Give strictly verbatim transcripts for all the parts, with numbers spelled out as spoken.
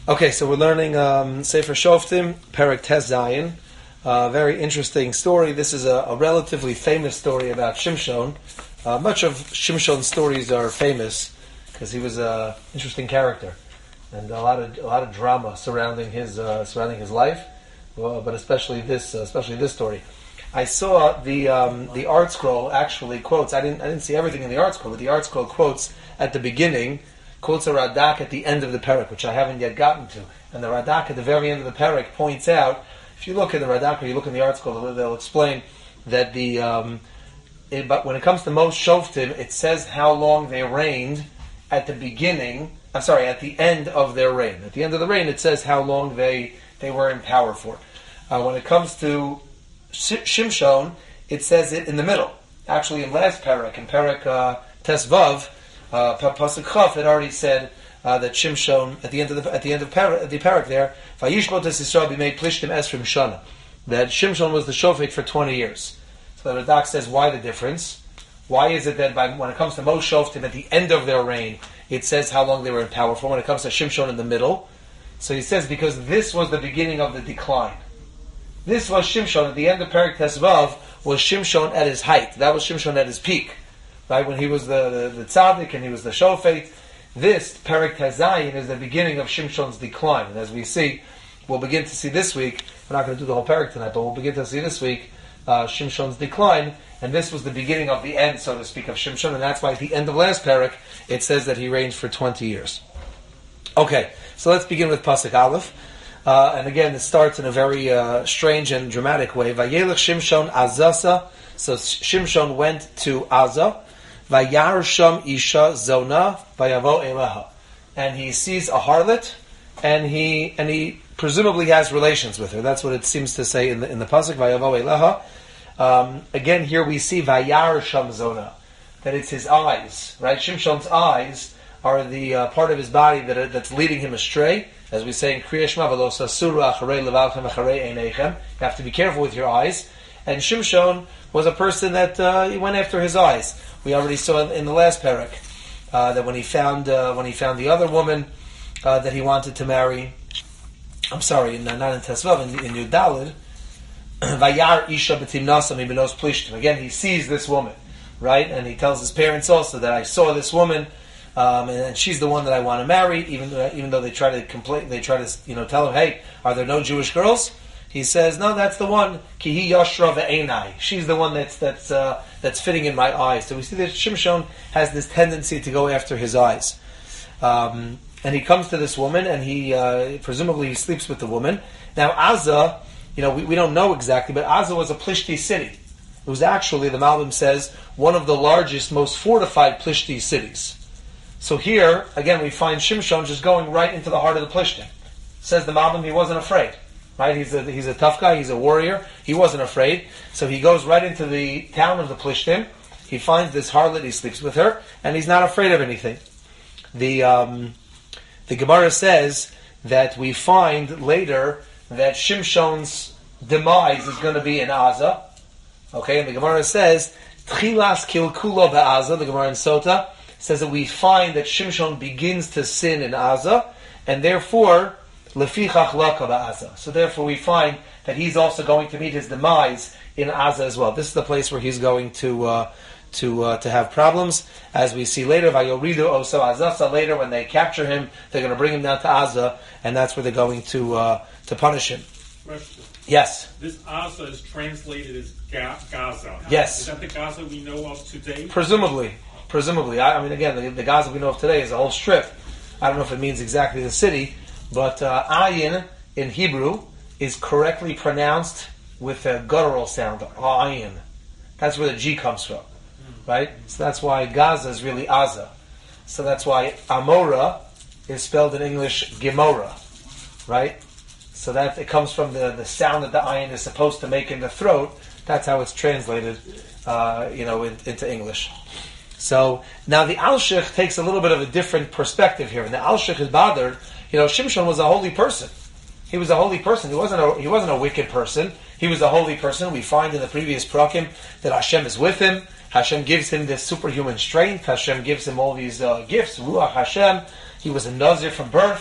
Okay, so we're learning um, Sefer Shoftim, Perek Tes Zayin. Uh, very interesting story. This is a, a relatively famous story about Shimshon. Uh, much of Shimshon's stories are famous because he was an interesting character, and a lot of a lot of drama surrounding his uh, surrounding his life. Well, but especially this, uh, especially this story. I saw the um, the Art Scroll actually quotes. I didn't I didn't see everything in the Art Scroll, but the Art Scroll quotes at the beginning. Quotes a Radak at the end of the Perek, which I haven't yet gotten to. And the Radak at the very end of the Perek points out, if you look at the Radak or you look in the Art Scroll, they'll, they'll explain that the um, it, but when it comes to most Shoftim, it says how long they reigned at the beginning, I'm sorry, at the end of their reign. At the end of the reign, it says how long they, they were in power for. Uh, when it comes to Shimshon, it says it in the middle. Actually, in last Perek, in Perek uh, Tes Vav, Uh, Pasuk Chaf had already said uh, that Shimshon at the end of the at the end of para, the parak there, Vayishbot es Yisrael b'mei plishtim esrim shana, that Shimshon was the shofet for twenty years. So the Radak says, why the difference? Why is it that by, when it comes to most shoftim at the end of their reign, it says how long they were in power for? When it comes to Shimshon in the middle, so he says because this was the beginning of the decline. This was Shimshon at the end of Perek Tes Vav, was Shimshon at his height. That was Shimshon at his peak. Right, when he was the, the, the tzaddik and he was the shofet. This, Perek Tes Zayin, is the beginning of Shimshon's decline. And as we see, we'll begin to see this week, we're not going to do the whole Perek tonight, but we'll begin to see this week, uh, Shimshon's decline. And this was the beginning of the end, so to speak, of Shimshon. And that's why at the end of last Perek, it says that he reigned for twenty years. Okay, so let's begin with Pasuk Aleph. Uh, and again, it starts in a very uh, strange and dramatic way. Vayelech Shimshon Azasa. So Shimshon went to Azza. Vayar sham isha zona vayavo elaha, and he sees a harlot, and he and he presumably has relations with her. That's what it seems to say in the in the pasuk vayavo elaha. Um, again, here we see vayar sham zona, that it's his eyes. Right, Shimshon's eyes are the uh, part of his body that are, that's leading him astray. As we say in Kriya Shema, v'lo sasuru acharei levavchem acharei einechem. You have to be careful with your eyes. And Shimshon was a person that uh, he went after his eyes. We already saw in the last Perek uh, that when he found uh, when he found the other woman uh, that he wanted to marry, I'm sorry, in, not in Tesvav, in, in Yudalid, Vayar Isha B'timnasam Ibinos Plishtim. Again, he sees this woman, right, and he tells his parents also that I saw this woman, um, and, and she's the one that I want to marry. Even though, even though they try to complain, they try to you know tell him, hey, are there no Jewish girls? He says, no, that's the one. Kihi Yashra ve'enai. She's the one that's that's uh, that's fitting in my eyes. So we see that Shimshon has this tendency to go after his eyes, um, and he comes to this woman, and he uh, presumably he sleeps with the woman. Now Azza, you know, we, we don't know exactly, but Azza was a Plishti city. It was actually, the Malbim says, one of the largest, most fortified Plishti cities. So here again, we find Shimshon just going right into the heart of the Plishtim. Says the Malbim, he wasn't afraid. Right, he's a he's a tough guy. He's a warrior. He wasn't afraid, so he goes right into the town of the Plishtim. He finds this harlot. He sleeps with her, and he's not afraid of anything. The um, the Gemara says that we find later that Shimshon's demise is going to be in Azza. Okay, and the Gemara says Tchilas kilkulo be'Azza. The Gemara in Sota says that we find that Shimshon begins to sin in Azza, and therefore. So therefore we find that he's also going to meet his demise in Azza as well. This is the place where he's going to uh, to uh, to have problems, as we see later. Vayoridu oso Azasa. Later, when they capture him, they're going to bring him down to Azza, and that's where they're going to uh, to punish him. Question. Yes. This Azza is translated as Ga- Gaza. Yes. Is that the Gaza we know of today? Presumably, presumably. I, I mean, again, the, the Gaza we know of today is a whole strip. I don't know if it means exactly the city. But uh, ayin in Hebrew is correctly pronounced with a guttural sound, ayin. That's where the G comes from, right? So that's why Gaza is really Azza. So that's why Amora is spelled in English Gemora, right? So that it comes from the, the sound that the ayin is supposed to make in the throat. That's how it's translated, uh, you know, in, into English. So now the Alshich takes a little bit of a different perspective here. And the Alshich is bothered. You know, Shimshon was a holy person. He was a holy person. He wasn't a, he wasn't a wicked person. He was a holy person. We find in the previous prakim that Hashem is with him. Hashem gives him this superhuman strength. Hashem gives him all these uh, gifts. Ruach Hashem. He was a Nazir from birth. He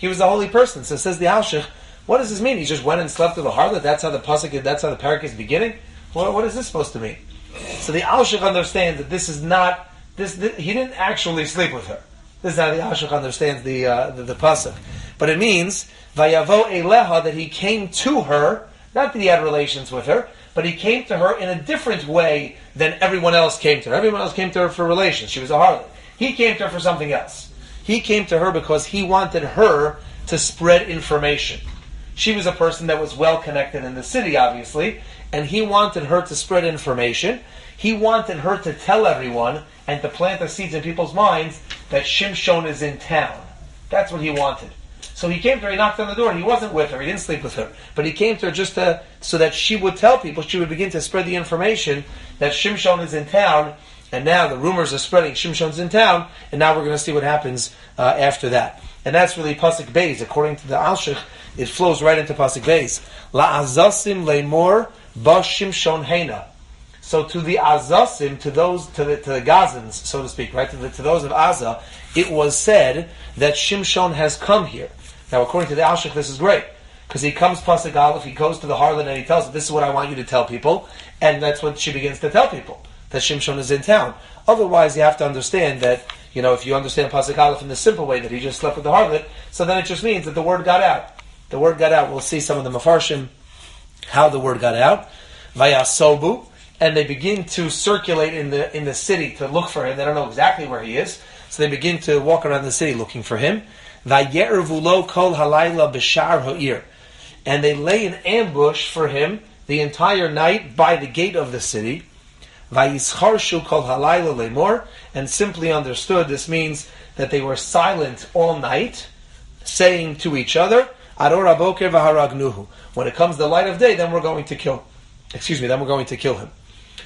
He was a holy person. So says the Alshich, what does this mean? He just went and slept with a harlot? That's how the pasuk, that's how the parak is beginning? What, what is this supposed to mean? So the Alshich understands that this is not, this, this he didn't actually sleep with her. This is how the Alshich understands the, uh, the, the pasuk. But it means, Vayavo Eleha, that he came to her, not that he had relations with her, but he came to her in a different way than everyone else came to her. Everyone else came to her for relations. She was a harlot. He came to her for something else. He came to her because he wanted her to spread information. She was a person that was well connected in the city, obviously, and he wanted her to spread information. He wanted her to tell everyone and to plant the seeds in people's minds that Shimshon is in town. That's what he wanted. So he came to her, he knocked on the door, he wasn't with her, he didn't sleep with her, but he came to her just to, so that she would tell people, she would begin to spread the information that Shimshon is in town, and now the rumors are spreading, Shimshon's in town, and now we're going to see what happens uh, after that. And that's really Pasuk Beis. According to the Alshich, it flows right into Pasuk Beis. La'azasim le'mor ba Shimshon heina. So to the Azasim, to those, to the, to the Gazans, so to speak, right, to, the, to those of Aza, it was said that Shimshon has come here. Now, according to the Alshich, this is great, because he comes Pasuk Aleph, he goes to the harlot and he tells her, this is what I want you to tell people, and that's what she begins to tell people, that Shimshon is in town. Otherwise, you have to understand that, you know, if you understand Pasuk Aleph in the simple way that he just slept with the harlot, so then it just means that the word got out. The word got out. We'll see some of the Mefarshim, how the word got out. Vayasobu, and they begin to circulate in the in the city to look for him. They don't know exactly where he is, so they begin to walk around the city looking for him. Vayervulo kol halayla b'shar ha'ir, and they lay an ambush for him the entire night by the gate of the city. Vayischarshu kol halayla lemor, and simply understood, this means that they were silent all night, saying to each other, Aror haboker v'haragnuhu. When it comes the light of day, then we're going to kill. Excuse me, then we're going to kill him.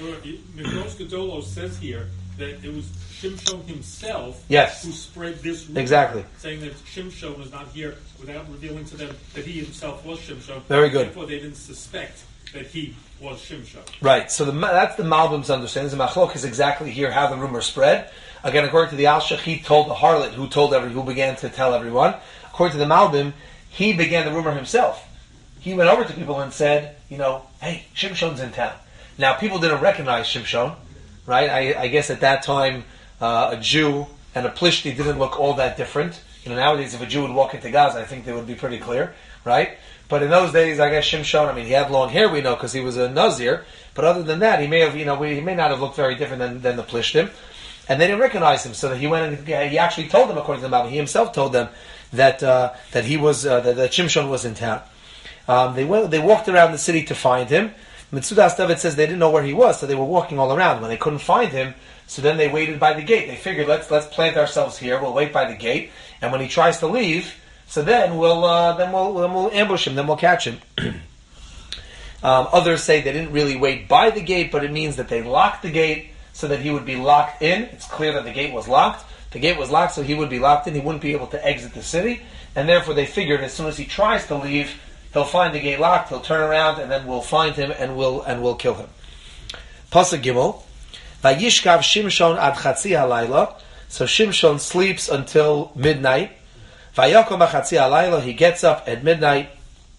Mikros Gedolos says here that it was Shimshon himself yes. who spread this rumor, exactly. saying that Shimshon was not here without revealing to them that he himself was Shimshon. Very good. Therefore, they didn't suspect that he was Shimshon. Right. So the, that's the Malbim's understanding. The Machlok is exactly here how the rumor spread. Again, according to the Alshich, he told the harlot who told every who began to tell everyone. According to the Malbim, he began the rumor himself. He went over to people and said, you know, hey, Shimshon's in town. Now, people didn't recognize Shimshon, right? I, I guess at that time, uh, a Jew and a Plishti didn't look all that different. You know, nowadays, if a Jew would walk into Gaza, I think they would be pretty clear, right? But in those days, I guess Shimshon, I mean, he had long hair, we know, because he was a Nazir. But other than that, he may have, you know, he may not have looked very different than, than the Plishtim. And they didn't recognize him, so that he went and he actually told them, according to the Bible, he himself told them that uh, that he was uh, that, that Shimshon was in town. Um, they went, they walked around the city to find him. Mitzudas David says they didn't know where he was, so they were walking all around. When they couldn't find him, so then they waited by the gate. They figured, let's let's plant ourselves here. We'll wait by the gate, and when he tries to leave, so then we'll uh, then we'll then we'll ambush him. Then we'll catch him. um, others say they didn't really wait by the gate, but it means that they locked the gate so that he would be locked in. It's clear that the gate was locked. The gate was locked, so he would be locked in. He wouldn't be able to exit the city, and therefore they figured as soon as he tries to leave, he'll find the gate locked. He'll turn around, and then we'll find him, and we'll and we'll kill him. Pasuk Gimel, Vayishkav Shimshon ad chatzi halayla. So Shimshon sleeps until midnight. Vayakom b'chatzi halayla. He gets up at midnight.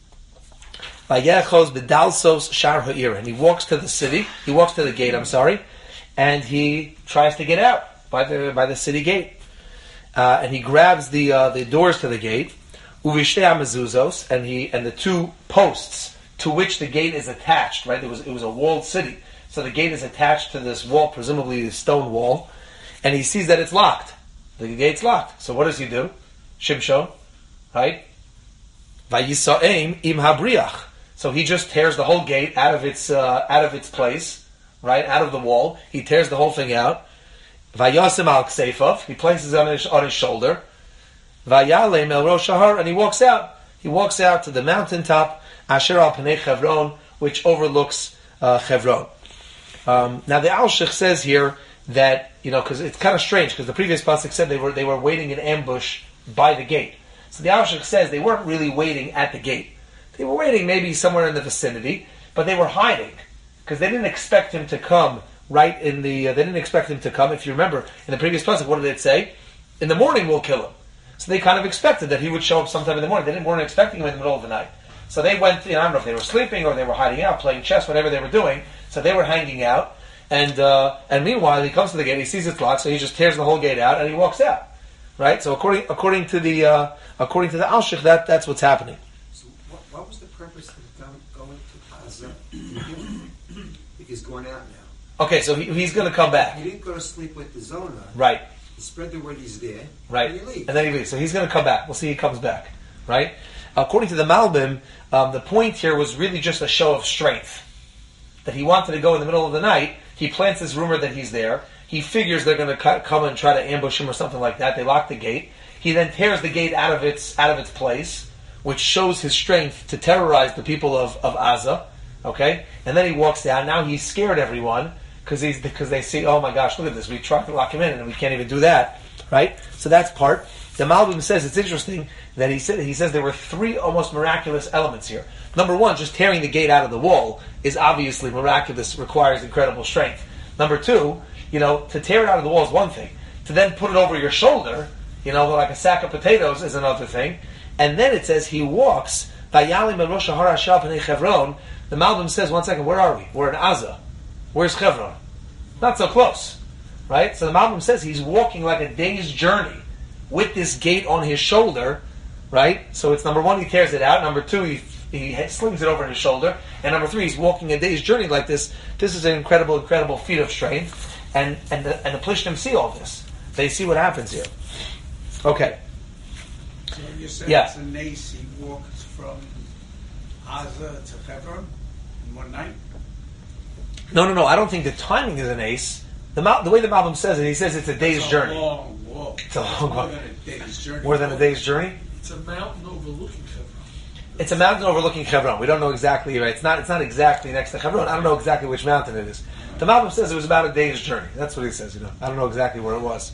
Vayechos b'dalsos shar ha'ir, and he walks to the city. He walks to the gate. I'm sorry, and he tries to get out by the by the city gate, uh, and he grabs the uh, the doors to the gate. Uvishtei hamezuzos, and he and the two posts to which the gate is attached. Right, it was it was a walled city, so the gate is attached to this wall, presumably the stone wall, and he sees that it's locked. The gate's locked. So what does he do? Shimshon, right? Vayisaim im habriach. So he just tears the whole gate out of its uh, out of its place, right, out of the wall. He tears the whole thing out. Vayasim al kseifav. He places it on his on his shoulder. Vayalem el rosh hahar, and he walks out. He walks out to the mountaintop, Asher al Pnei Chevron, which overlooks uh, Chevron. Um, now the Alshich says here that, you know, because it's kind of strange, because the previous pasuk said they were they were waiting in ambush by the gate. So the Alshich says they weren't really waiting at the gate. They were waiting maybe somewhere in the vicinity, but they were hiding because they didn't expect him to come right in the. Uh, they didn't expect him to come. If you remember in the previous pasuk, what did it say? In the morning we'll kill him. So they kind of expected that he would show up sometime in the morning. They didn't weren't expecting him in the middle of the night. So they went, you know, I don't know if they were sleeping or they were hiding out, playing chess, whatever they were doing. So they were hanging out. And uh, and meanwhile, he comes to the gate, he sees it's locked, so he just tears the whole gate out and he walks out. Right? So according according to the uh, according to the Alshich, that that's what's happening. So what, what was the purpose of them going to Gaza? He's going out now. Okay, so he, he's going to come back. He didn't go to sleep with the Zona. Right. He spread the word he's there. Right. And he leaves. And then he leaves. So he's going to come back. We'll see he comes back. Right? According to the Malbim, um, the point here was really just a show of strength. That he wanted to go in the middle of the night. He plants this rumor that he's there. He figures they're going to come and try to ambush him or something like that. They lock the gate. He then tears the gate out of its out of its place, which shows his strength to terrorize the people of, of Gaza. Okay? And then he walks down. Now he's scared everyone because he's because they see, oh my gosh, look at this. We tried to lock him in and we can't even do that. Right? So that's part. The Malbim says it's interesting that he said he says there were three almost miraculous elements here. Number one, just tearing the gate out of the wall is obviously miraculous, requires incredible strength. Number two, you know, to tear it out of the wall is one thing. To then put it over your shoulder, you know, like a sack of potatoes is another thing. And then it says he walks. Vayalim and Rosh Hashanah Pnei Chevron. The Malbim says, one second, where are we? We're in Gaza. Where's Chevron? Not so close, right? So the Malbim says he's walking like a day's journey with this gate on his shoulder, right? So it's number one, he tears it out. Number two, he he slings it over his shoulder. And number three, he's walking a day's journey like this. This is an incredible, incredible feat of strength. And and the, and the Plishtim see all this. They see what happens here. Okay. So you said Yeah. it's a nace. He walked from Gaza to Hebron in one night. No, no, no. I don't think the timing is an ace. The Mal, the way the Malbim says it, he says it's a day's It's a journey. long walk. It's a long More walk. than a day's journey. More than a day's journey. It's a mountain overlooking Hebron. It's a mountain overlooking Hebron. We don't know exactly. Right? It's not. It's not exactly next to Hebron. I don't know exactly which mountain it is. The Malbim says it was about a day's journey. That's what he says. You know, I don't know exactly where it was.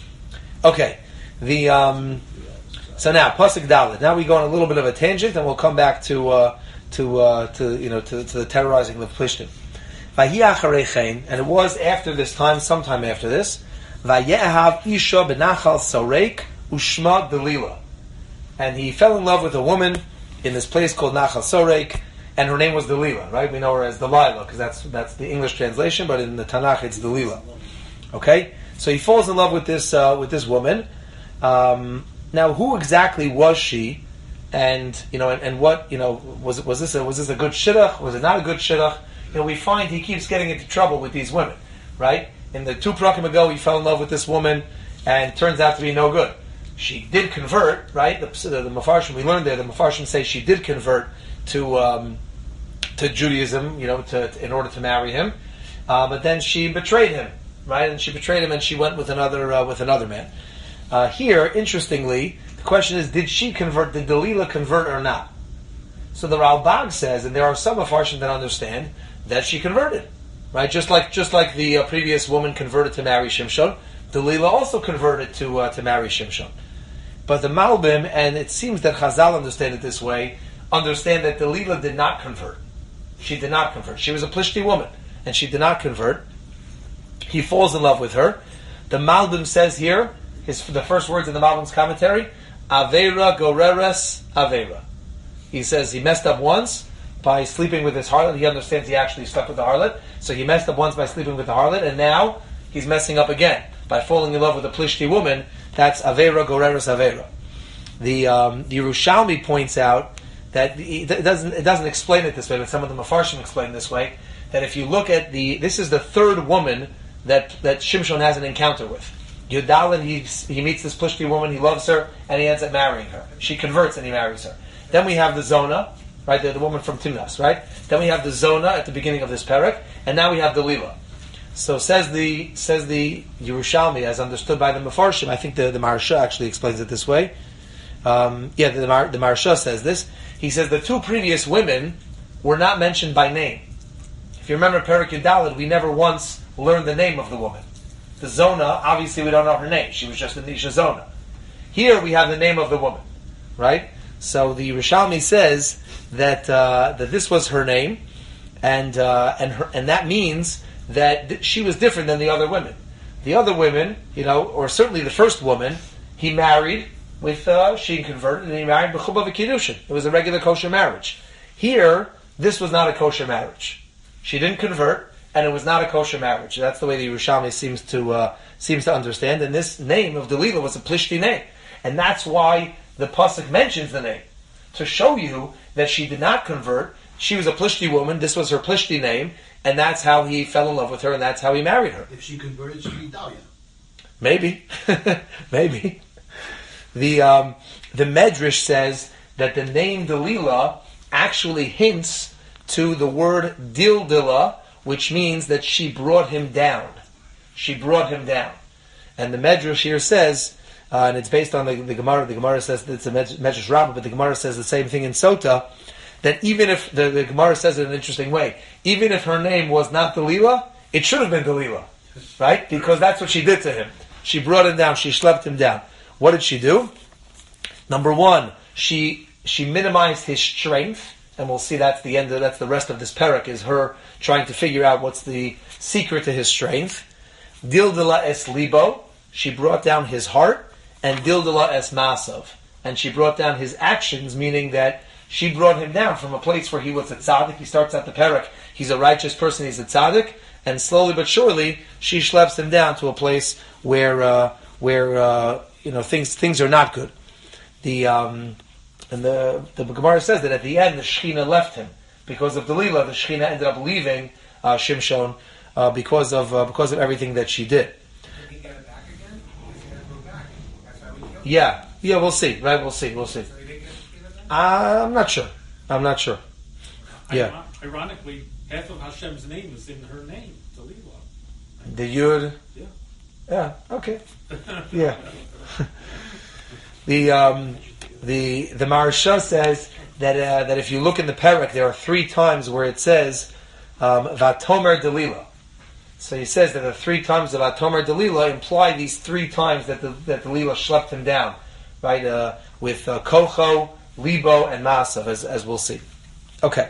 Okay. The um, so now pasuk Dalet. Now we go on a little bit of a tangent, and we'll come back to uh, to uh, to you know to, to the terrorizing of Plishtim. Vahi acharei chen, and it was after this time, sometime after this. Vayehav isha benachal soreik ushma delila, and he fell in love with a woman in this place called Nachal Soreik, and her name was Delilah, right? We know her as Delilah, because that's that's the English translation, but in the Tanakh it's Delilah. Okay? So he falls in love with this uh, with this woman. Um, now, who exactly was she? And you know, and, and what you know was was this a, was this a good shidduch? Was it not a good shidduch? You know, we find he keeps getting into trouble with these women, right? In the two prakim ago, he fell in love with this woman, and turns out to be no good. She did convert, right? The, the, the Mefarshim, we learned there, the Mefarshim say she did convert to um, to Judaism, you know, to, to in order to marry him. Uh, but then she betrayed him, right? And she betrayed him, and she went with another uh, with another man. Uh, here, interestingly, the question is: did she convert? Did Delilah convert or not? So the Ralbag says, and there are some Mefarshim that understand that she converted, right? Just like just like the uh, previous woman converted to marry Shimshon, Delilah also converted to uh, to marry Shimshon. But the Malbim, and it seems that Chazal understand it this way, understand that Delilah did not convert. She did not convert. She was a Plishti woman, and she did not convert. He falls in love with her. The Malbim says here, his the first words in the Malbim's commentary, Aveira goreres Aveira. He says he messed up once by sleeping with his harlot. He understands he actually slept with the harlot. So he messed up once by sleeping with the harlot, and now he's messing up again by falling in love with a Plishti woman. That's Aveira goreres Aveira. The um, the Yerushalmi points out that it doesn't it doesn't explain it this way, but some of the Mefarshim explain it this way. That if you look at the this is the third woman that that Shimshon has an encounter with. Yudalin, he he meets this Plishti woman, he loves her, and he ends up marrying her. She converts and he marries her. Then we have the Zona, right? The, the woman from Timnas, right? Then we have the Zona at the beginning of this parak, and now we have Delilah. So says the says the Yerushalmi, as understood by the Mefarshim. I think the the Maharsha actually explains it this way. Um, yeah, the, the, Mar, the Maharsha says this. He says the two previous women were not mentioned by name. If you remember Perik Yudalid, we never once learned the name of the woman. The Zona, obviously we don't know her name. She was just a Nisha Zona. Here we have the name of the woman, right? So the Yerushalmi says that uh, that this was her name, and uh, and her, and that means that th- she was different than the other women. The other women, you know, or certainly the first woman, he married, with uh, she converted and he married b'chuba v'kiddushin. It was a regular kosher marriage. Here, this was not a kosher marriage. She didn't convert, and it was not a kosher marriage. That's the way the Yerushalmi seems to uh, seems to understand. And this name of Delilah was a plishti name, and that's why the pasuk mentions the name to show you that she did not convert. She was a plishti woman. This was her plishti name, and that's how he fell in love with her, and that's how he married her. If she converted, she'd be Dahlia. Maybe, maybe. The um, the Medrash says that the name Delilah actually hints to the word Dildila, which means that she brought him down. She brought him down. And the Medrash here says, uh, and it's based on the, the Gemara, the Gemara says that it's a Medrash Rabbah, but the Gemara says the same thing in Sota, that even if, the, the Gemara says it in an interesting way, even if her name was not Delilah, it should have been Delilah, right? Because that's what she did to him. She brought him down, she schlepped him down. What did she do? Number one, she she minimized his strength, and we'll see that's the end of, that's the rest of this parak, is her trying to figure out what's the secret to his strength. Dildala es libo, she brought down his heart, and dildala es masav, and she brought down his actions, meaning that she brought him down from a place where he was a tzaddik. He starts at the parak, he's a righteous person, he's a tzaddik, and slowly but surely she schleps him down to a place where uh, where uh, you know things things are not good. The um, and the the Gemara says that at the end the Shechina left him because of Delilah. The Shechina ended up leaving uh, Shimshon uh, because of uh, because of everything that she did. Did he get it back again? He's going to go back. That's how we go. Yeah, yeah, we'll see. Right, we'll see, we'll see. So he didn't get it back? Uh, I'm not sure. I'm not sure. Yeah, Ironically, half of Hashem's name is in her name, Delilah. the Yud. Yeah. Yeah. Okay. Yeah. the um, the the Maharsha says that uh, that if you look in the parak, there are three times where it says um, Vatomer Delilah. So he says that the three times of Vatomer Delilah imply these three times that the, that Delilah schlepped him down, right? Uh, with uh, Kocho, Libo, and Masav, as as we'll see. Okay.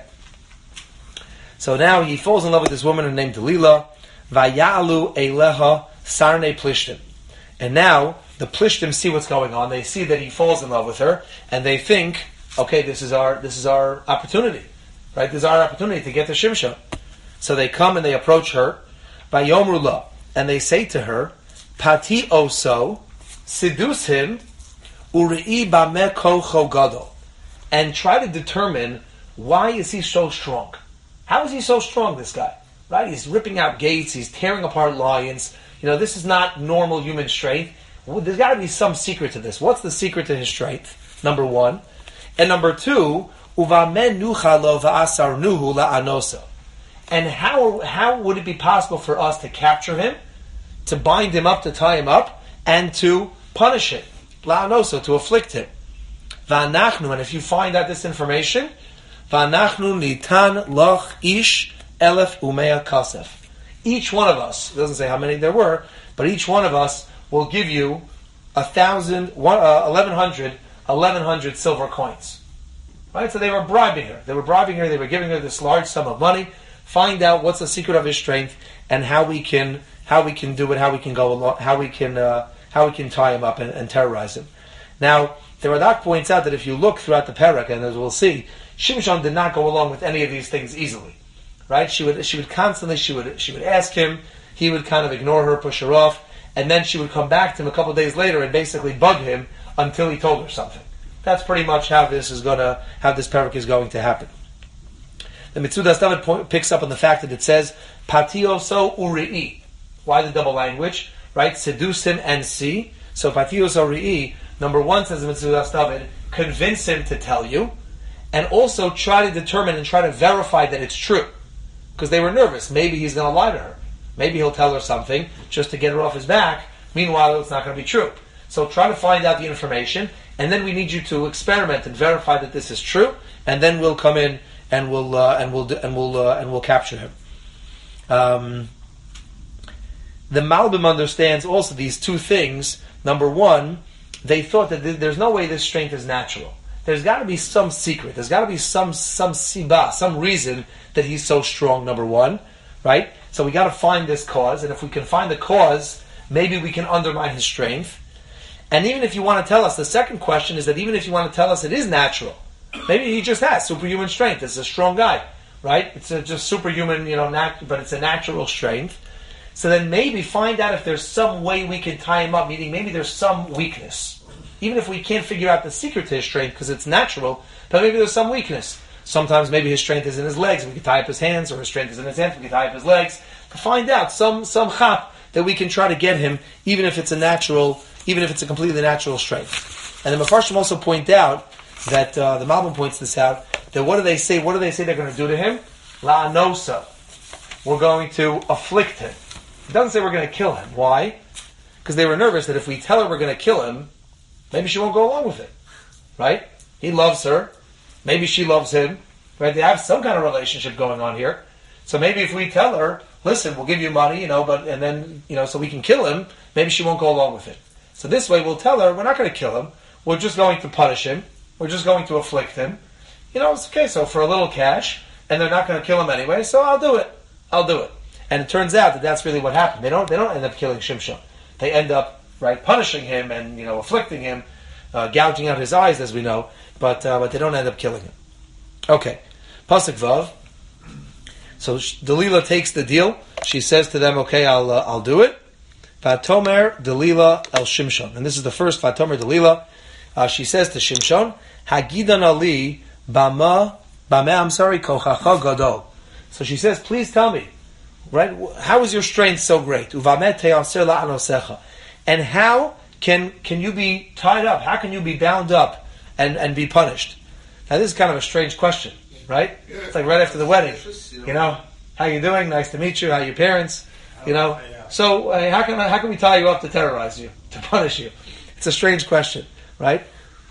So now he falls in love with this woman named Delilah. Vayalu Eleha Sarne Plishtim. And now the Plishtim see what's going on. They see that he falls in love with her, and they think, okay, this is our this is our opportunity, right? This is our opportunity to get to Shimshon. So they come and they approach her, Vayomru la, and they say to her, Pati oso, seduce him, uri'i bameh kocho gadol, and try to determine why is he so strong. How is he so strong, this guy? Right? He's ripping out gates, he's tearing apart lions. You know, this is not normal human strength. Well, there's got to be some secret to this. What's the secret to his strength? Number one. And number two, uvamen nucha lo va'asar nuhu la'anosa. And how how would it be possible for us to capture him, to bind him up, to tie him up, and to punish him? La'anosa, to afflict him. Va'anachnu, and if you find out this information, va'anachnu nitan loch ish elef umea kasef. Each one of us, it doesn't say how many there were, but each one of us will give you a thousand, one, uh, eleven hundred, eleven hundred silver coins. Right? So they were bribing her. They were bribing her. They were giving her this large sum of money. Find out what's the secret of his strength and how we can how we can do it. How we can go along. How we can uh, how we can tie him up and, and terrorize him. Now, the Radak points out that if you look throughout the parak, and as we'll see, Shimshon did not go along with any of these things easily. Right? She would she would constantly she would she would ask him. He would kind of ignore her, push her off, and then she would come back to him a couple of days later and basically bug him until he told her something. That's pretty much how this is gonna how this parak is going to happen. The Mitzudas David point, picks up on the fact that it says patioso uri'i. Why the double language? Right? Seduce him and see. So patioso uri'i. Number one, says the Mitzudas David, convince him to tell you, and also try to determine and try to verify that it's true. Because they were nervous. Maybe he's going to lie to her. Maybe he'll tell her something just to get her off his back. Meanwhile, it's not going to be true. So try to find out the information, and then we need you to experiment and verify that this is true, and then we'll come in and we'll uh, and we'll do, and we'll uh, and we'll capture him. Um, the Malbim understands also these two things. Number one, they thought that th- there's no way this strength is natural. There's got to be some secret. There's got to be some some siba, some reason that he's so strong. Number one, right? So we got to find this cause, and if we can find the cause, maybe we can undermine his strength. And even if you want to tell us, the second question is that even if you want to tell us it is natural, maybe he just has superhuman strength. It's a strong guy, right? It's a, just superhuman, you know, nat- but it's a natural strength. So then maybe find out if there's some way we can tie him up, meaning maybe there's some weakness. Even if we can't figure out the secret to his strength because it's natural, but maybe there's some weakness. Sometimes maybe his strength is in his legs, we can tie up his hands, or his strength is in his hands, we can tie up his legs. To find out some some chap that we can try to get him, even if it's a natural, even if it's a completely natural strength. And the Mefarshim also point out that uh, the Malbim points this out, that what do they say? What do they say they're going to do to him? La'anosa. We're going to afflict him. It doesn't say we're going to kill him. Why? Because they were nervous that if we tell her we're going to kill him, maybe she won't go along with it. Right? He loves her. Maybe she loves him. Right? They have some kind of relationship going on here. So maybe if we tell her, listen, we'll give you money, you know, but and then, you know, so we can kill him, maybe she won't go along with it. So this way we'll tell her, we're not going to kill him. We're just going to punish him. We're just going to afflict him. You know, it's okay, so for a little cash, and they're not going to kill him anyway, so I'll do it. I'll do it. And it turns out that that's really what happened. They don't they don't end up killing Shimshon. They end up, right, punishing him and, you know, afflicting him, uh, gouging out his eyes, as we know, but uh, but they don't end up killing him. Okay. Pasuk Vav. So Delilah takes the deal. She says to them, okay, I'll uh, I'll do it. Vatomer Delilah el Shimshon. And this is the first Vatomer Delilah. Uh, she says to Shimshon, Hagidan Ali Bama Bama I'm sorry, Kochacha Gadol. So she says, please tell me, right? How is your strength so great? Uvamet te'aser la'anosecha. And how can can you be tied up? How can you be bound up and, and be punished? Now this is kind of a strange question, right? It's like right after the wedding. You know, how you doing? Nice to meet you. How are your parents? You know. So uh, how can how can we tie you up to terrorize you, to punish you? It's a strange question, right?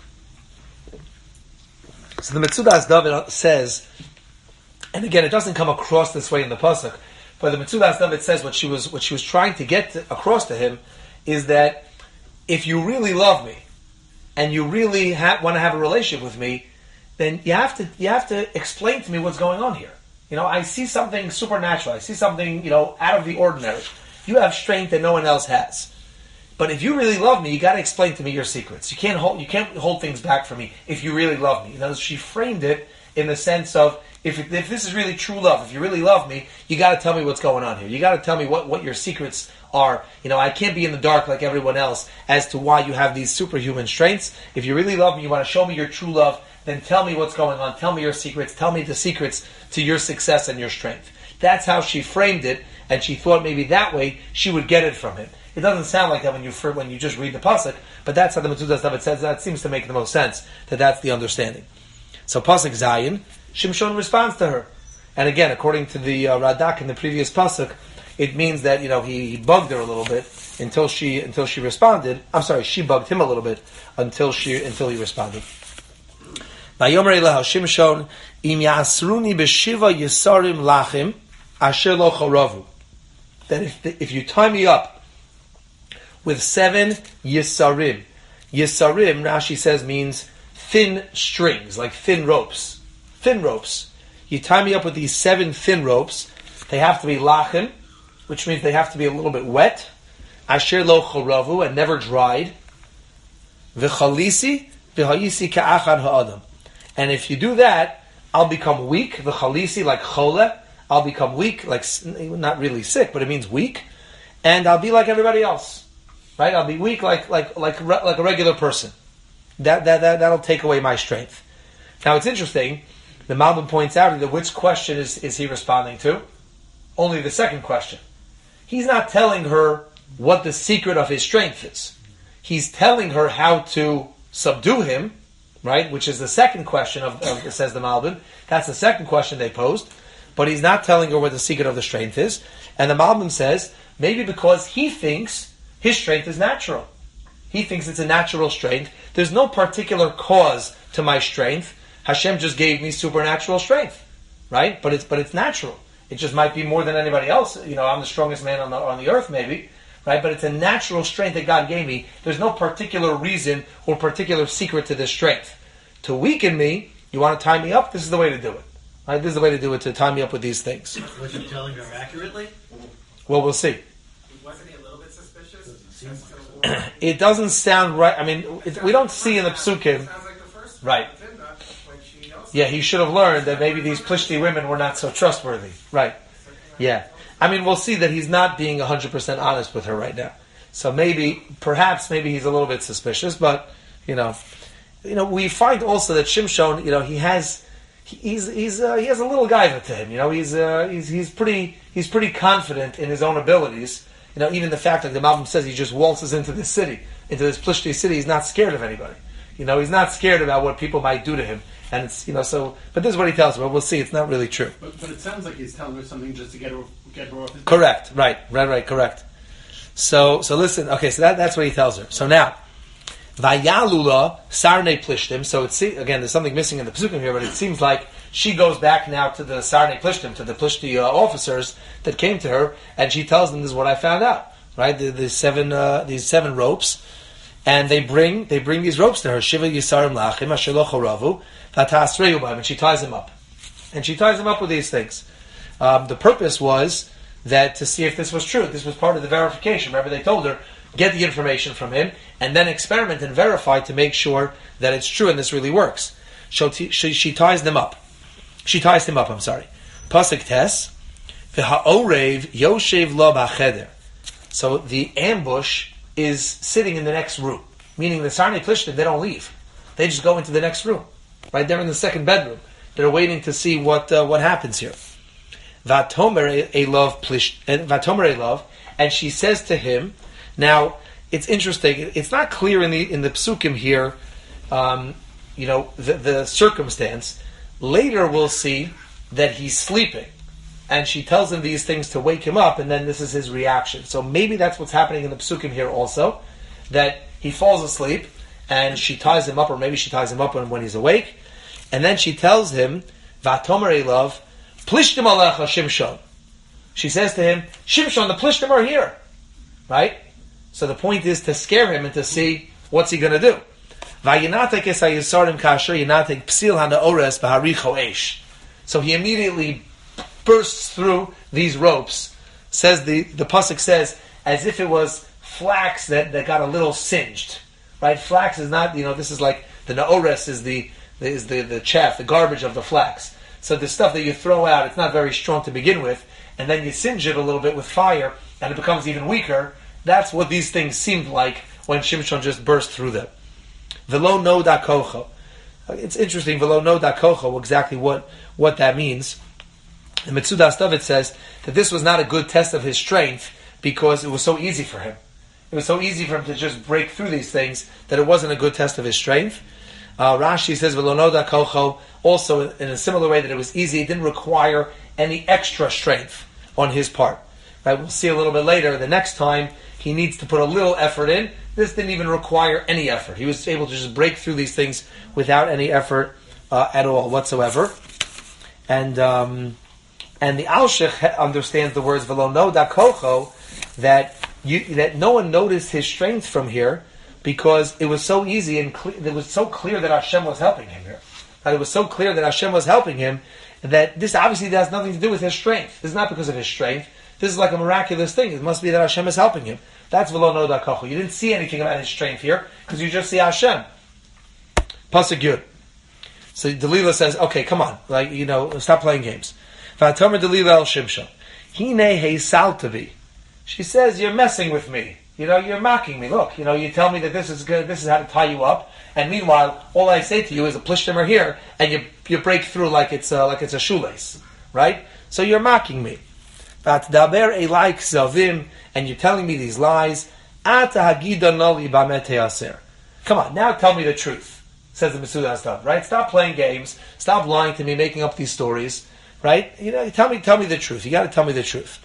So the Metzudas David says, and again, it doesn't come across this way in the pasuk, but the Metzudas David says what she was what she was trying to get to, across to him is that if you really love me and you really ha- want to have a relationship with me, then you have to you have to explain to me what's going on here. You know, I see something supernatural. I see something, you know, out of the ordinary. You have strength that no one else has. But if you really love me, you got to explain to me your secrets. You can't hold you can't hold things back from me if you really love me. You know, she framed it in the sense of if it, if this is really true love, if you really love me, you got to tell me what's going on here. You got to tell me what, what your secrets are. You know, I can't be in the dark like everyone else as to why you have these superhuman strengths. If you really love me, you want to show me your true love, then tell me what's going on. Tell me your secrets. Tell me the secrets to your success and your strength. That's how she framed it, and she thought maybe that way she would get it from him. It doesn't sound like that when you when you just read the pasuk, but that's how the Metzudas David says. That seems to make the most sense. That that's the understanding. So pasuk Zayin, Shimshon responds to her, and again, according to the uh, Radak in the previous pasuk, it means that you know he, he bugged her a little bit until she until she responded. I'm sorry, she bugged him a little bit until she until he responded. Vayomer Elaha Shimshon im yasruni b'shiva yisarim lachim asher lo charavu. That if the, if you tie me up with seven yisarim, yisarim Rashi says means thin strings, like thin ropes, thin ropes. You tie me up with these seven thin ropes. They have to be lachim, which means they have to be a little bit wet. Asher lo charavu, and never dried. V'chalisi v'hayisi ka'achad ha'adam. And if you do that, I'll become weak. The chalisi, like chole, I'll become weak, like not really sick, but it means weak, and I'll be like everybody else, right? I'll be weak, like like like like a regular person. That that that that'll take away my strength. Now it's interesting. The Malbim points out that which question is is he responding to? Only the second question. He's not telling her what the secret of his strength is. He's telling her how to subdue him. Right, which is the second question of, of says the Malbim. That's the second question they posed, but he's not telling her what the secret of the strength is. And the Malbim says maybe because he thinks his strength is natural. He thinks it's a natural strength. There's no particular cause to my strength. Hashem just gave me supernatural strength, right? But it's but it's natural. It just might be more than anybody else. You know, I'm the strongest man on the on the earth, maybe. Right, but it's a natural strength that God gave me. There's no particular reason or particular secret to this strength. To weaken me, you want to tie me up? This is the way to do it. Right? This is the way to do it, to tie me up with these things. Was he telling her accurately? Well, we'll see. Wasn't he a little bit suspicious? it doesn't sound right. I mean, it, we don't see in the psukim. Sounds like the first Right. one. Timna, when she knows Yeah, he should have learned that maybe these Plishti women were not so trustworthy. Right. Yeah. I mean, we'll see that he's not being one hundred percent honest with her right now. So maybe, perhaps, maybe he's a little bit suspicious, but, you know, you know, we find also that Shimshon, you know, he has, he's, he's, uh, he has a little gaiva to him, you know, he's, uh, he's, he's pretty, he's pretty confident in his own abilities. You know, even the fact that the Malbim says he just waltzes into this city, into this Plishti city, he's not scared of anybody. You know, he's not scared about what people might do to him. And it's, you know, so, but this is what he tells her. Well, we'll see. It's not really true. But, but it sounds like he's telling her something just to get her, get her off his Correct. Right. Right. Right. Correct. So, so listen. Okay. So that, that's what he tells her. So now, Vayalula Sarne Plishtim. So it's, again, there's something missing in the Pesukim here, but it seems like she goes back now to the Sarne Plishtim, to the Plishti uh, officers that came to her, and she tells them, this is what I found out. Right? The, the seven, uh, these seven ropes. And they bring, they bring these ropes to her. Shiva Yisarim Lachim, Asher Lo Choravu. And she ties him up. And she ties him up with these things. Um, the purpose was that to see if this was true. This was part of the verification. Remember, they told her, get the information from him, and then experiment and verify to make sure that it's true and this really works. So she, she, she ties them up. She ties him up, I'm sorry. Pasuk Tes, V'ha'orev Yoshev Lo B'cheder. So the ambush is sitting in the next room. Meaning the Sarnei Plishtim, they don't leave. They just go into the next room. Right there in the second bedroom. They're waiting to see what uh, what happens here. Vatomer Elov Plish, Vatomer Elov, and she says to him. Now it's interesting. It's not clear in the in the psukim here. Um, you know the, the circumstance. Later we'll see that he's sleeping, and she tells him these things to wake him up, and then this is his reaction. So maybe that's what's happening in the psukim here also, that he falls asleep. And she ties him up, or maybe she ties him up when, when he's awake. And then she tells him, Vatomer Elov, Plishtim Alecha Shimshon. She says to him, Shimshon, the Plishtim are here. Right? So the point is to scare him and to see what's he going to do. Vayinatek esayisarim kasher yinatek psil hana ores baharicho eish. So he immediately bursts through these ropes. Says the, the pasuk says, as if it was flax that, that got a little singed. Right, flax is not, you know, this is like, the naores is the, is the, the chaff, the garbage of the flax. So the stuff that you throw out, it's not very strong to begin with, and then you singe it a little bit with fire, and it becomes even weaker. That's what these things seemed like when Shimshon just burst through them. Velo no da kocho. It's interesting, velo no da kocho, exactly what, what that means. The Metzudas David says that this was not a good test of his strength, because it was so easy for him. It was so easy for him to just break through these things that it wasn't a good test of his strength. Uh, Rashi says, "Velonoda kocho." Also, in a similar way that it was easy, it didn't require any extra strength on his part. Right? We'll see a little bit later. The next time he needs to put a little effort in. This didn't even require any effort. He was able to just break through these things without any effort uh, at all whatsoever. And um, and the Alshich understands the words "Velonoda kocho" that. You, that no one noticed his strength from here because it was so easy and cle- it was so clear that Hashem was helping him here. That it was so clear that Hashem was helping him that this obviously has nothing to do with his strength. This is not because of his strength. This is like a miraculous thing. It must be that Hashem is helping him. That's v'lo noda kocho. You didn't see anything about his strength here because you just see Hashem. Pasuk Yud. So Delilah says, okay, come on. Like, you know, stop playing games. V'atomer Delilah el Shimshon. Hine heisal tavi. She says, you're messing with me. You know, you're mocking me. Look, you know, you tell me that this is good, this is how to tie you up, and meanwhile, all I say to you is a plishtim are here, and you you break through like it's a, like it's a shoelace, right? So you're mocking me. Vatdaber elaik zavim, and you're telling me these lies. Ata hagida noli bamet heaser. Come on, now tell me the truth, says the Metzudas David, right? Stop playing games. Stop lying to me, making up these stories, right? You know, tell me, tell me the truth. You got to tell me the truth.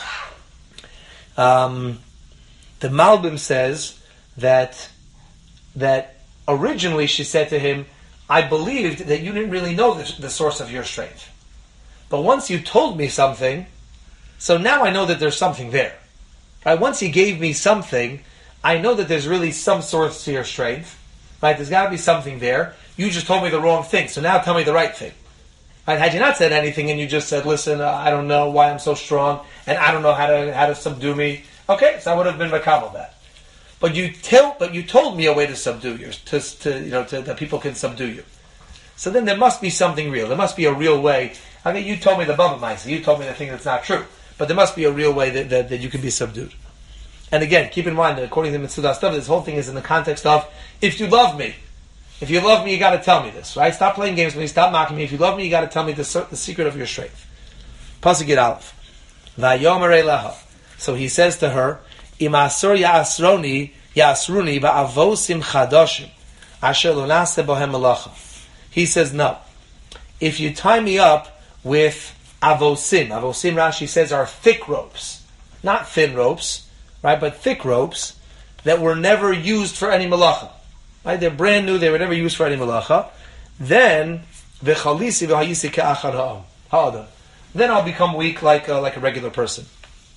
Um, the Malbim says that that originally she said to him, I believed that you didn't really know the, the source of your strength. But once you told me something, so now I know that there's something there. Right? Once you gave me something, I know that there's really some source to your strength. Right? There's got to be something there. You just told me the wrong thing, so now tell me the right thing. Right? Had you not said anything and you just said, listen, uh, I don't know why I'm so strong, and I don't know how to how to subdue me, okay, so I would have been makabel that. but you tell, but you told me a way to subdue you, to, to you know, to, that people can subdue you. So then there must be something real. There must be a real way. I mean, you told me the Baba Maisa. You told me the thing that's not true. But there must be a real way that, that, that you can be subdued. And again, keep in mind that according to the Mitzvah stuff, this whole thing is in the context of, if you love me, if you love me, you got to tell me this, right? Stop playing games with me. Stop mocking me. If you love me, you got to tell me the, the secret of your strength. Pasuk Yud Aleph. Vayomer eleha. So he says to her, Im asur ya'asroni ya'asruni ba'avosim chadoshim asher lo nase bohem melacha. He says, no. If you tie me up with avosim, avosim Rashi says are thick ropes, not thin ropes, right? But thick ropes that were never used for any melacha. Right? They're brand new, they were never used for any melacha. Then, v'chalisi v'hayisi ke'achar ha'adam. Then I'll become weak like uh, like a regular person.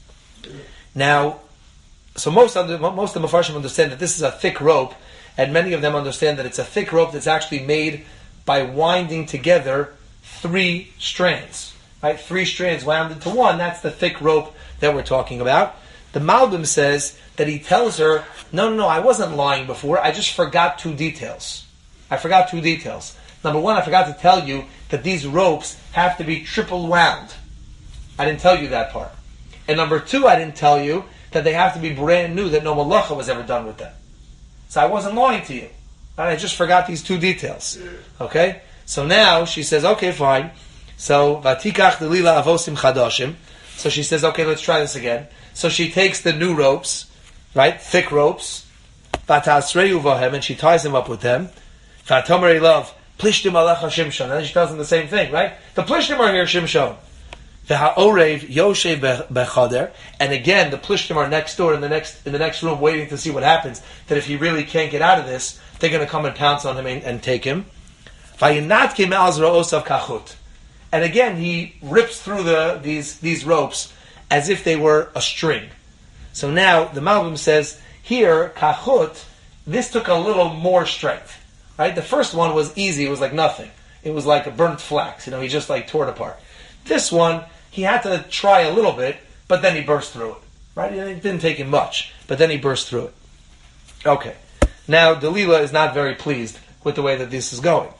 Now, so most of the, most of the Mefarshim understand that this is a thick rope, and many of them understand that it's a thick rope that's actually made by winding together three strands. Right? Three strands wound into one, that's the thick rope that we're talking about. The Malbim says that he tells her, no, no, no, I wasn't lying before, I just forgot two details. I forgot two details. Number one, I forgot to tell you that these ropes have to be triple wound. I didn't tell you that part. And number two, I didn't tell you that they have to be brand new, that no malacha was ever done with them. So I wasn't lying to you. I just forgot these two details. Okay? So now she says, okay, fine. So, Vatikach delila avosim chadoshim. So she says, okay, let's try this again. So she takes the new ropes, right, thick ropes, Vatasreyu vahem, and she ties them up with them. Vatomer love, plishtim alecha Shimshon. And then she tells them the same thing, right? The plishtim are here, Shimshon. V'ha'orev yoshev bechader. And again, the plishtim are next door in the next in the next room, waiting to see what happens. That if he really can't get out of this, they're going to come and pounce on him and, and take him. V'yinatke me'al zro'osav kachut. And again, he rips through the these these ropes as if they were a string. So now the Malbim says here, kachut, this took a little more strength. Right? The first one was easy; it was like nothing. It was like a burnt flax. You know, he just like tore it apart. This one, he had to try a little bit, but then he burst through it. Right? It didn't take him much, but then he burst through it. Okay. Now Delilah is not very pleased with the way that this is going.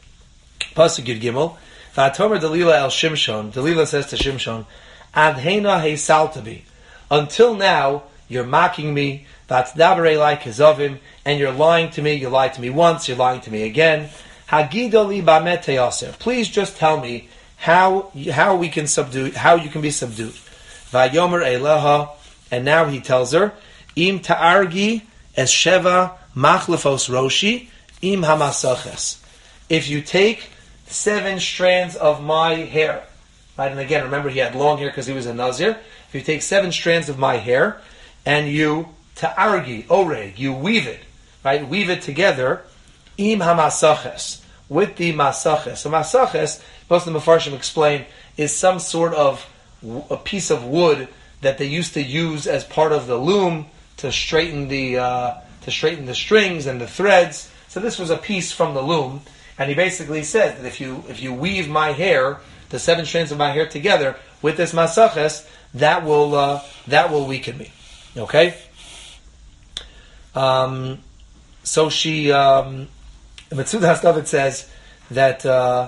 Pasuk Yud Gimel. V'atomer Delilah el Shimshon. Delilah says to Shimshon, Adhena heisaltabi. Until now, you're mocking me. V'atdaber elai kezovim, and you're lying to me. You lied to me once. You're lying to me again. Hagidoli bamet teyaser. Please just tell me how how we can subdue, how you can be subdued. Vayomer eleha, and now he tells her, Im ta'argi es sheva machlefos roshi im hamasaches. If you take seven strands of my hair, right? And again, remember he had long hair because he was a Nazir. If you take seven strands of my hair and you ta'argi, oreg, you weave it, right? Weave it together, im hamasaches, with the masaches. So masaches, most of the Mefarshim explain, is some sort of a piece of wood that they used to use as part of the loom to straighten the uh, to straighten the strings and the threads. So this was a piece from the loom. And he basically says that if you if you weave my hair, the seven strands of my hair together with this masaches, that will uh, that will weaken me. Okay. Um, so she, um, Metzuda Hastavet says that uh,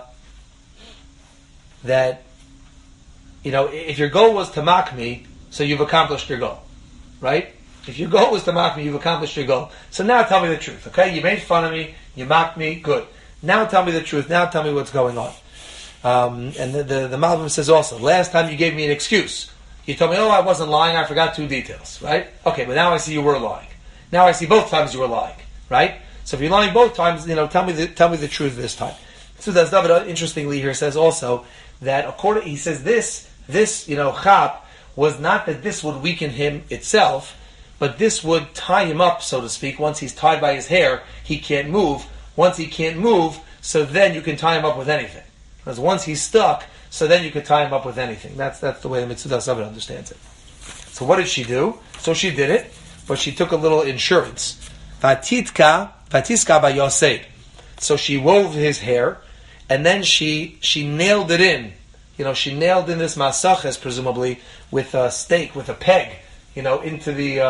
that you know if your goal was to mock me, so you've accomplished your goal, right? If your goal was to mock me, you've accomplished your goal. So now tell me the truth, okay? You made fun of me, you mocked me, good. Now tell me the truth. Now tell me what's going on. Um, and the, the, the Malbim says also, last time you gave me an excuse. You told me, oh, I wasn't lying, I forgot two details, right? Okay, but now I see you were lying. Now I see both times you were lying, right? So if you're lying both times, you know, tell me the, tell me the truth this time. So that's David, interestingly, here says also that according, he says this, this, you know, chap, was not that this would weaken him itself, but this would tie him up, so to speak. Once he's tied by his hair, he can't move. Once he can't move, so then you can tie him up with anything. Because once he's stuck, so then you can tie him up with anything. That's that's the way the Mitzvah David understands it. So what did she do? So she did it, but she took a little insurance. Vatitka, vatiska by Yosef. So she wove his hair, and then she she nailed it in. You know, she nailed in this masaches, presumably, with a stake, with a peg, you know, into the uh,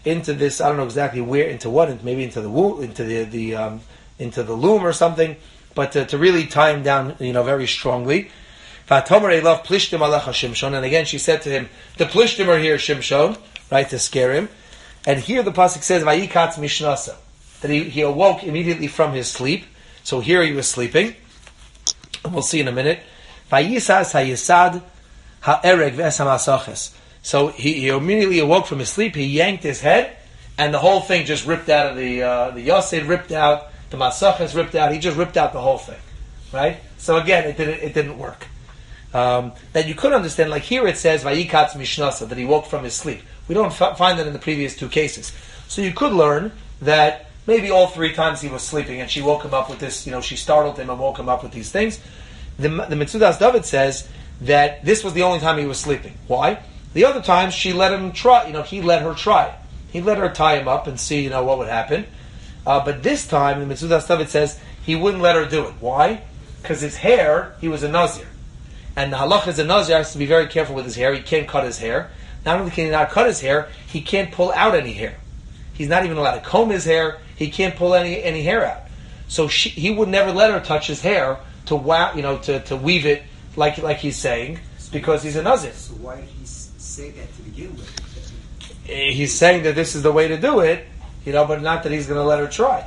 into this. I don't know exactly where, into what, into maybe into the wool, into the the um, into the loom or something, but to, to really tie him down, you know, very strongly. V'atomer elav plishtim alecha Shimshon, and again she said to him, the plishtim are here, Shimshon, right, to scare him. And here the pasuk says, vayikatz mishnasa, that he, he awoke immediately from his sleep. So here he was sleeping, and we'll see in a minute. Vayisas hayisad ha'ereg v'es ha'masaches. So he, he immediately awoke from his sleep. He yanked his head, and the whole thing just ripped out of the uh, the yosed ripped out, the masaches ripped out. He just ripped out the whole thing, right? So again, it didn't it didn't work. Um, that you could understand, like here it says vayikatz mishnasa, that he woke from his sleep. We don't f- find that in the previous two cases. So you could learn that maybe all three times he was sleeping, and she woke him up with this. You know, she startled him and woke him up with these things. The the Metzudas David says that this was the only time he was sleeping. Why? The other times she let him try. You know, he let her try. He let her tie him up and see, you know, what would happen. Uh, but this time, the Metzudas David says he wouldn't let her do it. Why? Because his hair, he was a nazir. And the halach is a nazir has to be very careful with his hair. He can't cut his hair. Not only can he not cut his hair, he can't pull out any hair. He's not even allowed to comb his hair. He can't pull any any hair out. So she, he would never let her touch his hair to wow, you know, to, to weave it like like he's saying, because he's a nazir. So why did he s- say that to begin with? He's saying that this is the way to do it, you know, but not that he's going to let her try.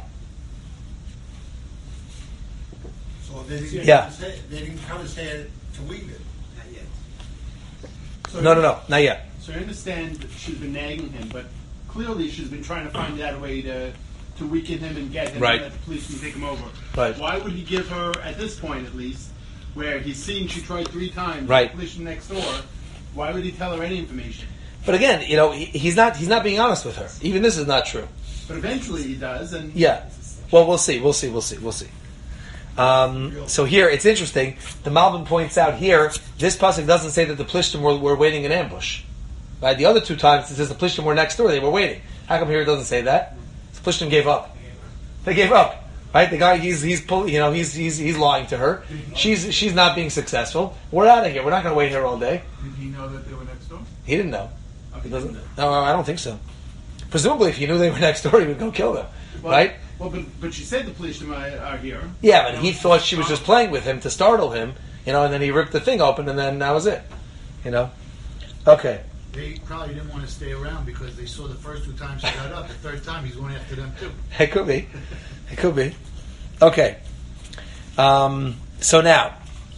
So they didn't, Yeah. cut his hair, they didn't cut his hair to weave it. Not yet. So No, no, no, not yet. So I understand that she's been nagging him, but clearly she's been trying to find out a way to to weaken him and get him, Right. and let the police can take him over. Right. Why would he give her, at this point at least, where he's seen she tried three times, Right. the police next door, why would he tell her any information? But again, you know, he, he's not he's not being honest with her. Even this is not true. But eventually he does, and Yeah. Well, we'll see. We'll see. We'll see. We'll see. Um, so here, it's interesting. The Malbim points out here, this pasuk doesn't say that the Plishtim were, were waiting in ambush. Right? The other two times it says the Plishtim were next door. They were waiting. How come here it doesn't say that? The Plishtim gave up. They gave up. Right? The guy, he's he's pull, you know he's he's he's lying to her. She's she's not being successful. We're out of here. We're not going to wait here all day. Did he know that they were next door? He didn't know. Oh, He he doesn't. didn't No, I don't think so. Presumably, if he knew they were next door, he would go kill them. well, Right? Well, but, but she said the police are, are here. Yeah, but he thought she was just playing with him to startle him, you know, and then he ripped the thing open, and then that was it, you know. Okay. They probably didn't want to stay around because they saw the first two times he got up. The third time he's going after them too. It could be. It could be. Okay. Um, so now,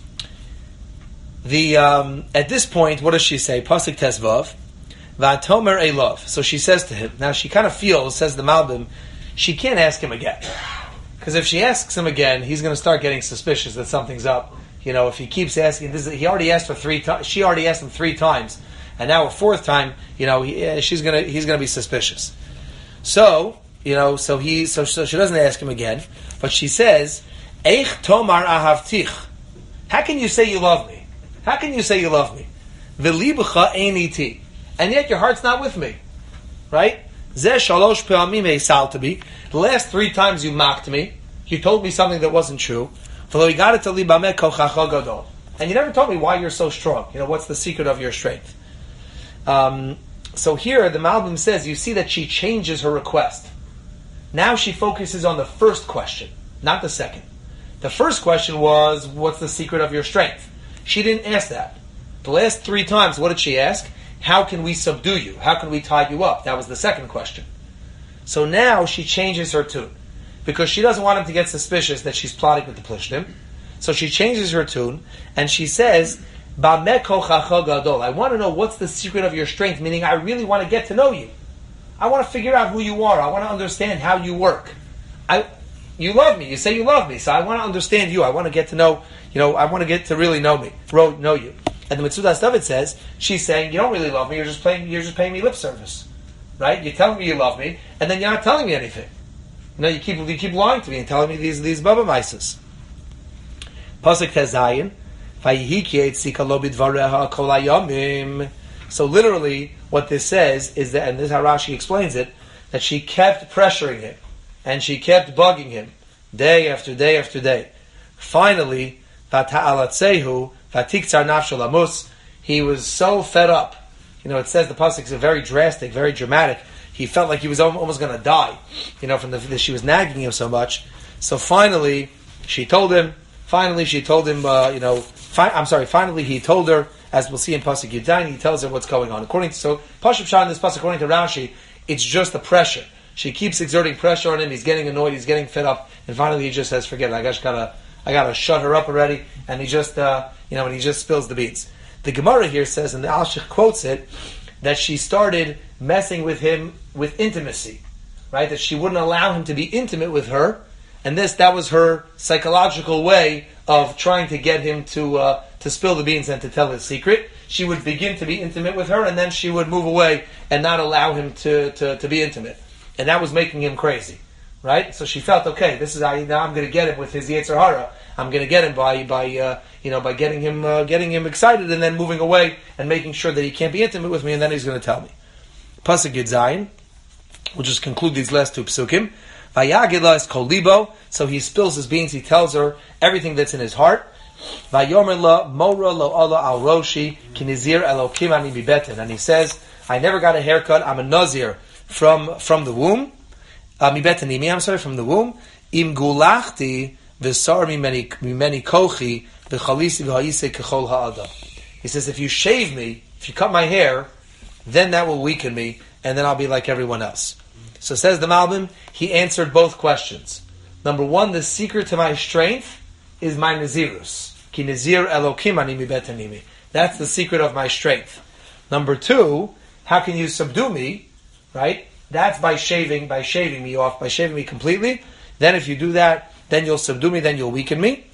the um, at this point, what does she say? Pasuk Tesvav, V'atomer Elov. So she says to him. Now she kind of feels, says the Malbim, she can't ask him again, because if she asks him again, he's going to start getting suspicious that something's up. You know, if he keeps asking, this is, he already asked her three times. She already asked him three times, and now a fourth time, you know, he, uh, she's gonna he's going to be suspicious. So. You know, so he, so, so she doesn't ask him again, but she says, "Eich tomar ahavtich." How can you say you love me? How can you say you love me? V'libucha einiti, and yet your heart's not with me, right? Zeh shalosh pe'amim eisaltabi. The last three times you mocked me, you told me something that wasn't true. V'lo igadet li bameh kochacha gadol, and you never told me why you're so strong. You know, what's the secret of your strength? Um, so here the Malbim says, you see that she changes her request. Now she focuses on the first question, not the second. The first question was, what's the secret of your strength? She didn't ask that. The last three times, what did she ask? How can we subdue you? How can we tie you up? That was the second question. So now she changes her tune, because she doesn't want him to get suspicious that she's plotting with the Plishtim. So she changes her tune, and she says, Bameh kochacha gadol. I want to know what's the secret of your strength, meaning I really want to get to know you. I want to figure out who you are. I want to understand how you work. I, you love me. You say you love me, so I want to understand you. I want to get to know, you know, I want to get to really know me, know you. And the Metzudas David says, she's saying, you don't really love me. You're just playing. You're just paying me lip service, right? You're telling me you love me, and then you're not telling me anything. You know, you keep you keep lying to me and telling me these these baba maises. Pasuk Tezayin, Vayihi etzika lo bidvareha kol hayamim. So literally, what this says is that, and this is how Rashi explains it, that she kept pressuring him, and she kept bugging him, day after day after day. Finally, Vata'alatzehu, Vatiktzar nafshel amus, he was so fed up. You know, it says the pasuk is very drastic, very dramatic. he felt like he was al- almost going to die, you know, from the that she was nagging him so much. So finally, she told him. Finally, she told him, uh, you know, fi- I'm sorry. Finally, he told her, as we'll see in Pasuk Yudayin, he tells her what's going on. According to so Pasuk Shah in this Pasuk, according to Rashi, it's just the pressure. She keeps exerting pressure on him. He's getting annoyed. He's getting fed up, and finally, he just says, "Forget it. I just gotta, I gotta shut her up already." And he just, uh, you know, and he just spills the beans. The Gemara here says, and the Alshich quotes it, that she started messing with him with intimacy, right? That she wouldn't allow him to be intimate with her. And this, that was her psychological way of trying to get him to uh, to spill the beans and to tell his secret. She would begin to be intimate with her, and then she would move away and not allow him to, to, to be intimate. And that was making him crazy, right? So she felt, okay, this is how now I'm going to get him with his Yetzer Hara. I'm going to get him by by uh, you know by getting him uh, getting him excited and then moving away and making sure that he can't be intimate with me, and then he's going to tell me. Pasuk Yud Zayin. We'll just conclude these last two psukim. Vayagila is kol libo, so he spills his beans. He tells her everything that's in his heart. Vayomer la mora lo Allah al roshi kinizir elokim ani mibeten, and he says, I never got a haircut. I'm a nazir from from the womb. Uh, mibetanimi, I'm sorry, from the womb. Im gulachti v'sar mimeni mimeni kochi v'chalisi v'ha'isei kechol ha'adam. He says, if you shave me, if you cut my hair, then that will weaken me, and then I'll be like everyone else. So says the Malbim, he answered both questions. Number one, the secret to my strength is my nazirus. Ki nazir elokim ani mibetanimi. That's the secret of my strength. Number two, how can you subdue me? Right? That's by shaving, by shaving me off, by shaving me completely. Then if you do that, then you'll subdue me, then you'll weaken me.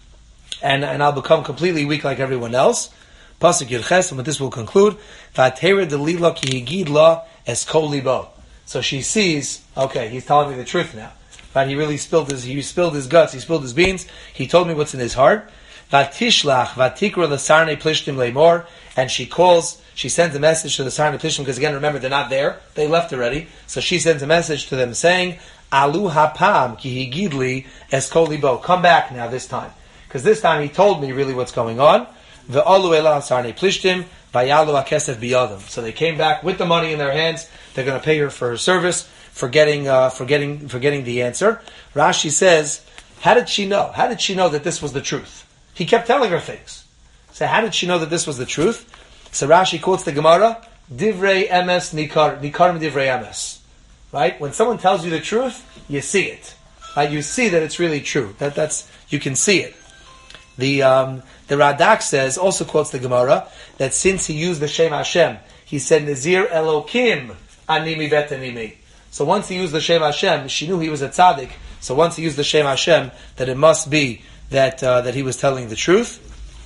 And, and I'll become completely weak like everyone else. Pasuk Yud Ches, and with this we'll conclude. V'atera delila ki higid la es kol libo. So she sees, okay, he's telling me the truth now. But he really spilled his, he spilled his guts, he spilled his beans. He told me what's in his heart. Vatishlach vatikra l'sarnei plishtim leimor, and she calls, she sends a message to the sarnei plishtim, because again, remember, they're not there, they left already. So she sends a message to them saying, Alu hapam ki higidli es kol libo. Come back now this time, because this time he told me really what's going on. Ve'alu ela sarnei plishtim vayalu hakesef biyadam. So they came back with the money in their hands. They're going to pay her for her service, for getting, uh, for getting, for getting the answer. Rashi says, how did she know? How did she know that this was the truth? He kept telling her things. So how did she know that this was the truth? So Rashi quotes the Gemara, Divrei emes nikar, nikarim divrei emes. Right? When someone tells you the truth, you see it. Right? You see that it's really true. That that's, you can see it. The, um, the Radak says, also quotes the Gemara, that since he used the Shem Hashem, he said, Nazir Elokim animi betanimi. So once he used the Shem Hashem, she knew he was a tzaddik. So once he used the Shem Hashem, that it must be that uh, that he was telling the truth.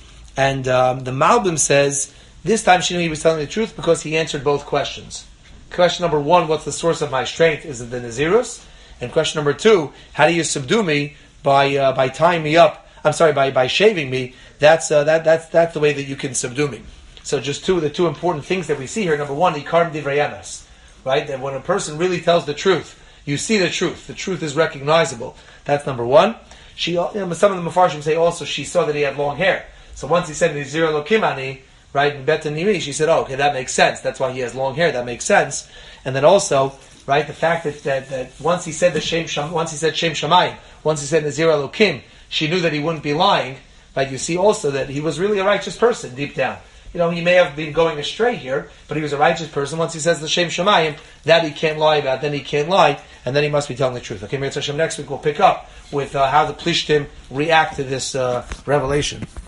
And um, the Malbim says, this time she knew he was telling the truth because he answered both questions. Question number one, what's the source of my strength? Is it the Nazirus? And question number two, how do you subdue me by uh, by tying me up? I'm sorry, by, by shaving me. That's uh, that that's that's the way that you can subdue me. So just two the two important things that we see here. Number one, Ikarim Divrei Emes, right? That when a person really tells the truth, you see the truth. The truth is recognizable. That's number one. She, you know, some of the Mefarshim say also she saw that he had long hair. So once he said Nizir Elokim Ani, right, in Betanimi, she said, oh, okay, that makes sense. That's why he has long hair. That makes sense. And then also, right, the fact that that, that once he said the Shem Sham, once he said Shem Shamayim, once he said Nizir Elokim, she knew that he wouldn't be lying. But you see also that he was really a righteous person deep down. You know, he may have been going astray here, but he was a righteous person. Once he says the Shem Shamayim, that he can't lie about, then he can't lie, and then he must be telling the truth. Okay, Mitzvah Hashem, next week we'll pick up with uh, how the Plishtim react to this uh, revelation.